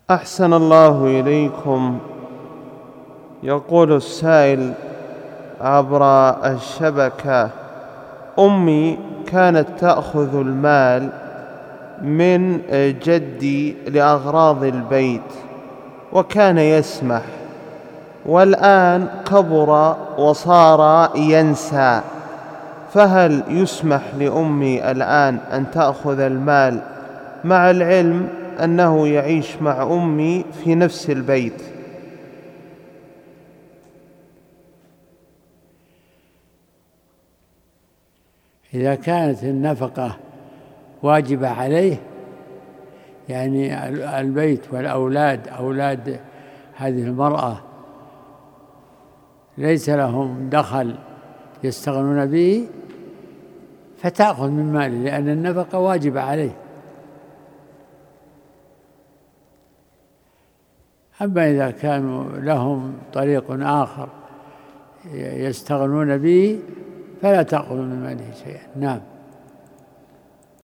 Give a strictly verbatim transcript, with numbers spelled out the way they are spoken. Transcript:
أحسن الله إليكم. يقول السائل عبر الشبكة: أمي كانت تأخذ المال من جدي لأغراض البيت وكان يسمح، والآن كبر وصار ينسى، فهل يسمح لأمي الآن أن تأخذ المال مع العلم أنه يعيش مع أمي في نفس البيت؟ إذا كانت النفقة واجبة عليه، يعني البيت والأولاد، أولاد هذه المرأة ليس لهم دخل يستغنون به، فتأخذ من ماله، لأن النفقة واجبة عليه. أما إذا كانوا لهم طريق آخر يستغنون به فلا تأخذ من ماله شيئا. نعم.